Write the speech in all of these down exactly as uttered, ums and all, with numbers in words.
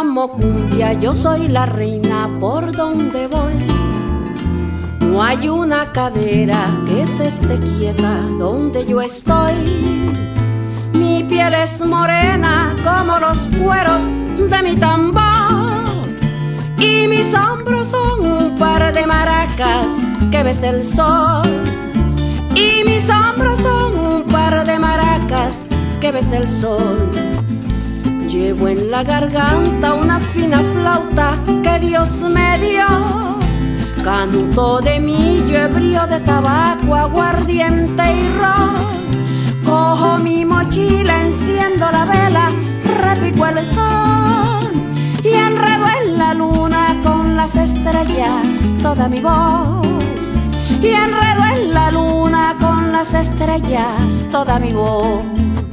llamo cumbia, yo soy la reina por donde voy. No hay una cadera que se esté quieta donde yo estoy. Mi piel es morena como los cueros de mi tambor, y mis hombros son un par de maracas que besa el sol. Y mis hombros son un par de maracas que besa el sol. Llevo en la garganta una fina flauta que Dios me dio, canuto de millo, ebrio de tabaco, aguardiente y ron. Cojo mi mochila, enciendo la vela, repico el sol y enredo en la luna con las estrellas toda mi voz. Y enredo en la luna con las estrellas toda mi voz.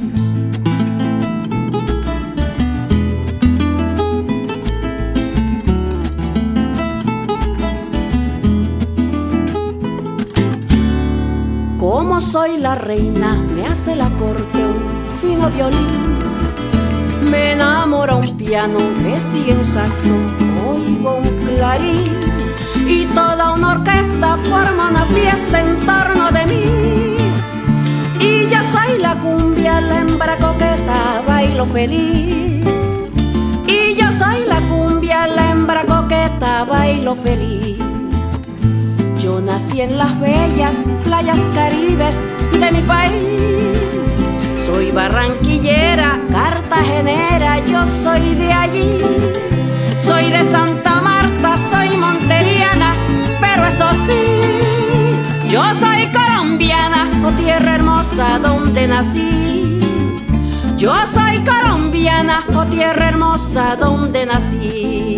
Como soy la reina, me hace la corte un fino violín. Me enamora un piano, me sigue un saxo, oigo un clarín. Y toda una orquesta forma una fiesta en torno de mí. Y yo soy la cumbia, la hembra coqueta, bailo feliz. Y yo soy la cumbia, la hembra coqueta, bailo feliz. Yo nací en las bellas playas caribes de mi país. Soy barranquillera, cartagenera, yo soy de allí. Soy de Santa Marta, soy monteriana, pero eso sí, yo soy colombiana, oh tierra hermosa donde nací. Yo soy colombiana, oh tierra hermosa donde nací.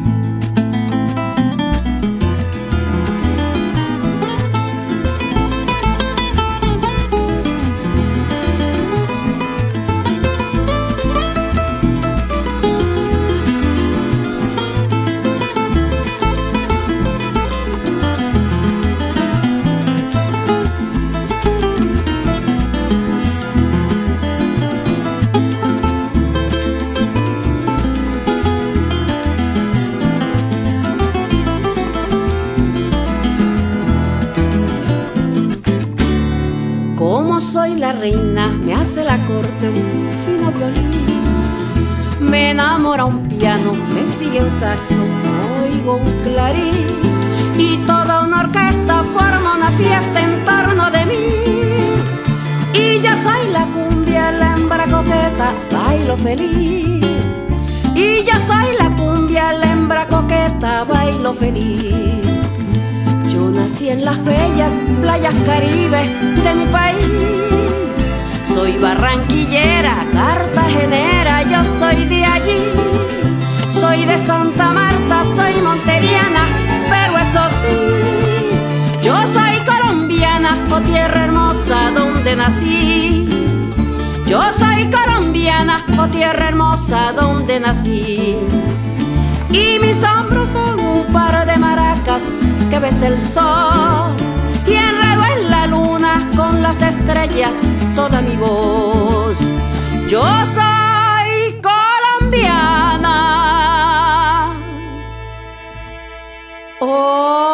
Como soy la reina, me hace la corte un fino violín. Me enamora un piano, me sigue un saxo, oigo un clarín. Y toda una orquesta forma una fiesta en torno de mí. Y yo soy la cumbia, la hembra coqueta, bailo feliz. Y yo soy la cumbia, la hembra coqueta, bailo feliz. Yo nací en las bellas playas caribes de mi país. Soy barranquillera, cartagenera, yo soy de allí. Soy de Santa Marta, soy monteriana, pero eso sí, yo soy colombiana, oh tierra hermosa donde nací. Yo soy colombiana, oh tierra hermosa donde nací. Y mis hombros son un par de maracas que besa el sol. Y enredo en la luna con las estrellas toda mi voz. Yo soy colombiana. Oh.